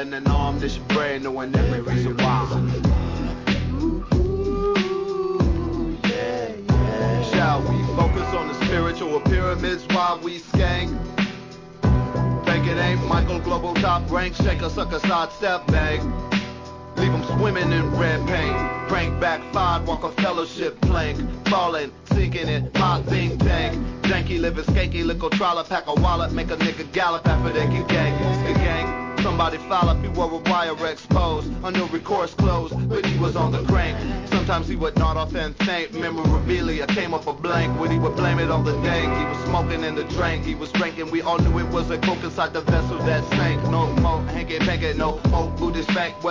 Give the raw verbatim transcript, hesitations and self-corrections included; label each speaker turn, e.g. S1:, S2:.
S1: and an arm, this your brain, knowing every reason why. Shall we focus on the spiritual pyramids while we skank? Think it ain't Michael Global top rank, shake a sucker side step bang. Leave them swimming in red paint. Crank backfired, walk a fellowship plank. Falling, sinking it, my thing tank. Janky living skanky, little trollop, pack a wallet, make a nigga gallop after they get gang. Skid gang. Somebody foul up, he wore a wire exposed. Under recourse closed, but he was on the crank. Sometimes he would nod off and faint. Memorabilia came up a blank when he would blame it on the dank. He was smoking in the drink, he was drinking. We all knew it was a coke inside the vessel that sank. No more hanky panky, no more Buddhist bank.